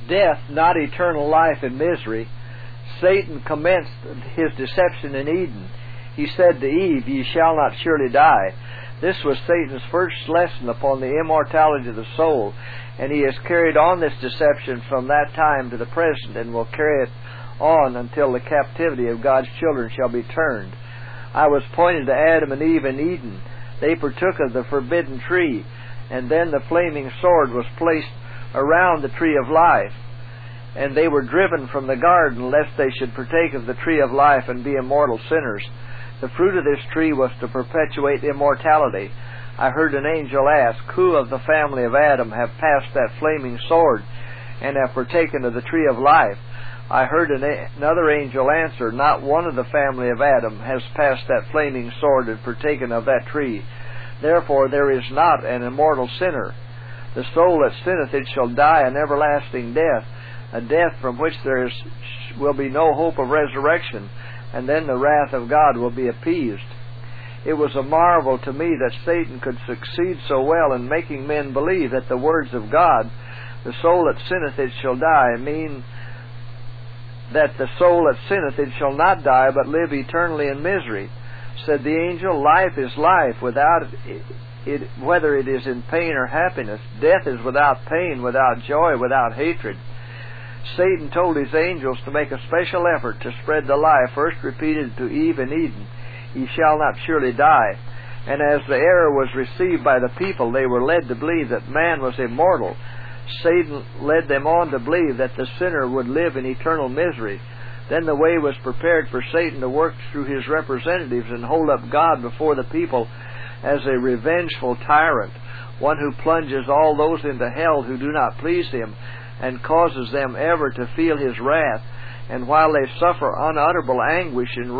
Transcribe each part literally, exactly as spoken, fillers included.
death, not eternal life and misery, Satan commenced his deception in Eden. He said to Eve, "Ye shall not surely die." This was Satan's first lesson upon the immortality of the soul, and he has carried on this deception from that time to the present, and will carry it on until the captivity of God's children shall be turned. I was pointed to Adam and Eve in Eden. They partook of the forbidden tree, and then the flaming sword was placed around the tree of life, and they were driven from the garden lest they should partake of the tree of life and be immortal sinners. The fruit of this tree was to perpetuate immortality. I heard an angel ask, "Who of the family of Adam have passed that flaming sword and have partaken of the tree of life?" I heard an a- another angel answer, "Not one of the family of Adam has passed that flaming sword and partaken of that tree. Therefore there is not an immortal sinner. The soul that sinneth, it shall die an everlasting death, a death from which there is, will be no hope of resurrection, and then the wrath of God will be appeased." It was a marvel to me that Satan could succeed so well in making men believe that the words of God, "The soul that sinneth, it shall die," mean that the soul that sinneth, it shall not die, but live eternally in misery. Said the angel, "Life is life, without it, it, whether it is in pain or happiness. Death is without pain, without joy, without hatred." Satan told his angels to make a special effort to spread the lie first repeated to Eve in Eden, "Ye shall not surely die." And as the error was received by the people, they were led to believe that man was immortal. Satan led them on to believe that the sinner would live in eternal misery. Then the way was prepared for Satan to work through his representatives and hold up God before the people as a revengeful tyrant, one who plunges all those into hell who do not please him, and causes them ever to feel his wrath. And while they suffer unutterable anguish and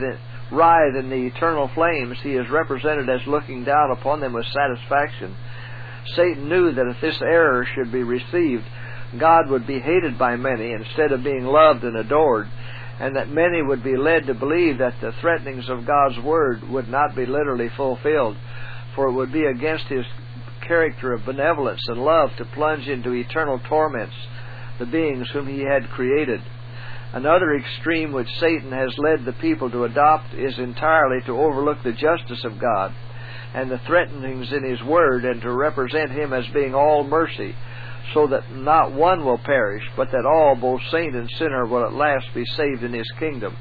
writhe in the eternal flames, he is represented as looking down upon them with satisfaction. Satan knew that if this error should be received, God would be hated by many instead of being loved and adored, and that many would be led to believe that the threatenings of God's Word would not be literally fulfilled, for it would be against His character of benevolence and love to plunge into eternal torments the beings whom He had created. Another extreme which Satan has led the people to adopt is entirely to overlook the justice of God and the threatenings in His Word, and to represent Him as being all mercy, so that not one will perish, but that all, both saint and sinner, will at last be saved in His kingdom.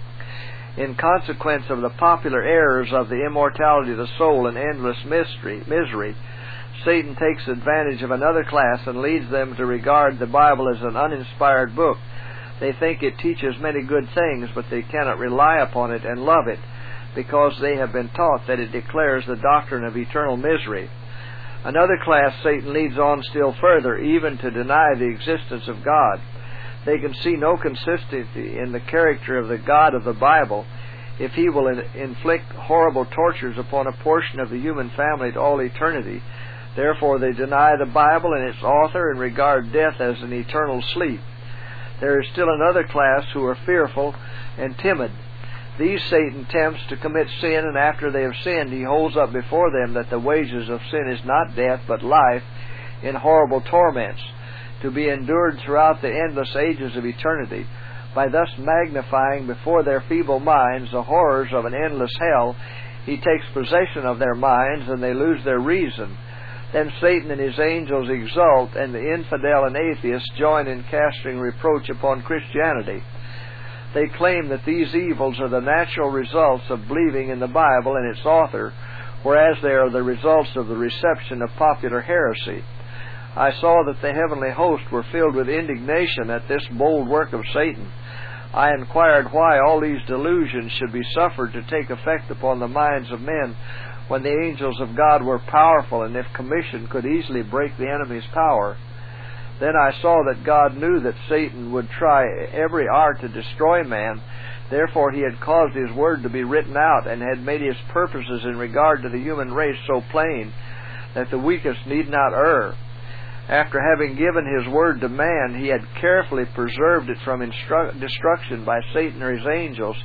In consequence of the popular errors of the immortality of the soul and endless mystery, misery, Satan takes advantage of another class and leads them to regard the Bible as an uninspired book. They think it teaches many good things, but they cannot rely upon it and love it, because they have been taught that it declares the doctrine of eternal misery. Another class Satan leads on still further, even to deny the existence of God. They can see no consistency in the character of the God of the Bible if He will in- inflict horrible tortures upon a portion of the human family to all eternity. Therefore they deny the Bible and its author and regard death as an eternal sleep. There is still another class who are fearful and timid. These Satan tempts to commit sin, and after they have sinned, he holds up before them that the wages of sin is not death, but life in horrible torments, to be endured throughout the endless ages of eternity. By thus magnifying before their feeble minds the horrors of an endless hell, he takes possession of their minds, and they lose their reason. Then Satan and his angels exult, and the infidel and atheists join in casting reproach upon Christianity. They claim that these evils are the natural results of believing in the Bible and its author, whereas they are the results of the reception of popular heresy. I saw that the heavenly host were filled with indignation at this bold work of Satan. I inquired why all these delusions should be suffered to take effect upon the minds of men, when the angels of God were powerful, and if commissioned could easily break the enemy's power. Then I saw that God knew that Satan would try every art to destroy man. Therefore He had caused His Word to be written out, and had made His purposes in regard to the human race so plain that the weakest need not err. After having given His Word to man, He had carefully preserved it from instru- destruction by Satan or his angels,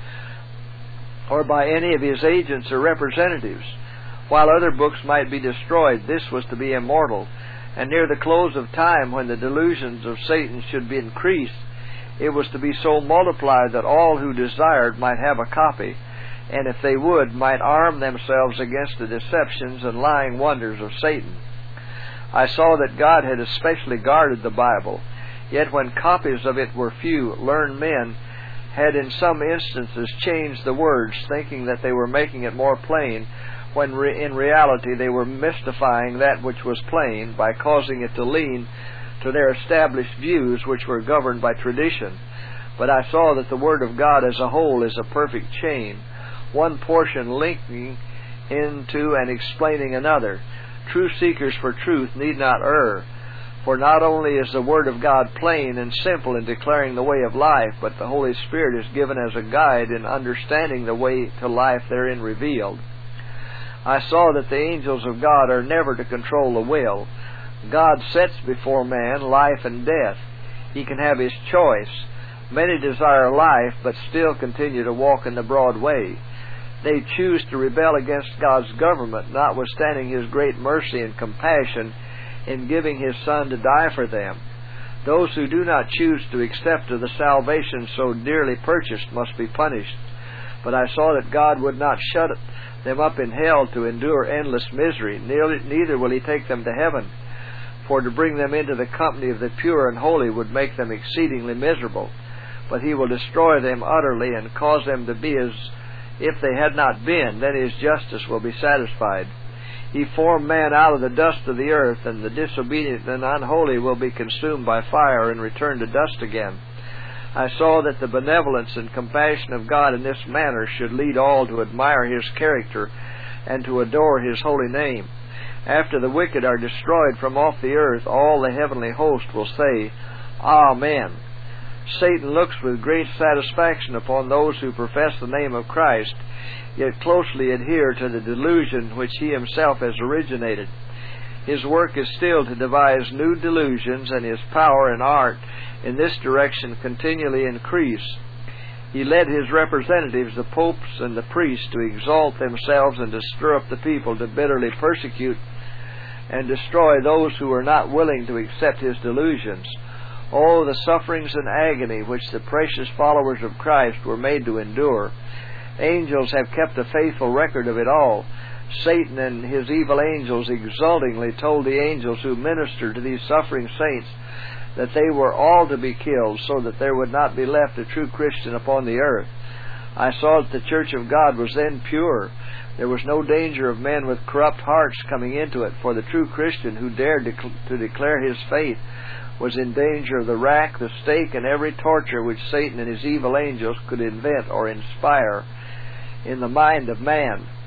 or by any of his agents or representatives. While other books might be destroyed, this was to be immortal. And near the close of time, when the delusions of Satan should be increased, it was to be so multiplied that all who desired might have a copy, and if they would, might arm themselves against the deceptions and lying wonders of Satan. I saw that God had especially guarded the Bible, yet when copies of it were few, learned men had in some instances changed the words, thinking that they were making it more plain, when re- in reality they were mystifying that which was plain by causing it to lean to their established views, which were governed by tradition. But I saw that the Word of God as a whole is a perfect chain, one portion linking into and explaining another. True seekers for truth need not err, for not only is the Word of God plain and simple in declaring the way of life, but the Holy Spirit is given as a guide in understanding the way to life therein revealed. I saw that the angels of God are never to control the will. God sets before man life and death. He can have his choice. Many desire life, but still continue to walk in the broad way. They choose to rebel against God's government, notwithstanding His great mercy and compassion in giving His Son to die for them. Those who do not choose to accept of the salvation so dearly purchased must be punished. But I saw that God would not shut them up in hell to endure endless misery, neither will He take them to heaven, for to bring them into the company of the pure and holy would make them exceedingly miserable. But He will destroy them utterly and cause them to be as if they had not been. Then His justice will be satisfied. He formed man out of the dust of the earth, and the disobedient and unholy will be consumed by fire and return to dust again. I saw that the benevolence and compassion of God in this manner should lead all to admire His character and to adore His holy name. After the wicked are destroyed from off the earth, all the heavenly host will say, Amen. Satan looks with great satisfaction upon those who profess the name of Christ, yet closely adhere to the delusion which he himself has originated. His work is still to devise new delusions, and his power and art in this direction continually increase. He led his representatives, the popes and the priests, to exalt themselves and to stir up the people to bitterly persecute and destroy those who were not willing to accept his delusions. Oh, the sufferings and agony which the precious followers of Christ were made to endure. Angels have kept a faithful record of it all. Satan and his evil angels exultingly told the angels who ministered to these suffering saints that they were all to be killed, so that there would not be left a true Christian upon the earth. I saw that the church of God was then pure. There was no danger of men with corrupt hearts coming into it, for the true Christian who dared to declare his faith was in danger of the rack, the stake, and every torture which Satan and his evil angels could invent or inspire in the mind of man.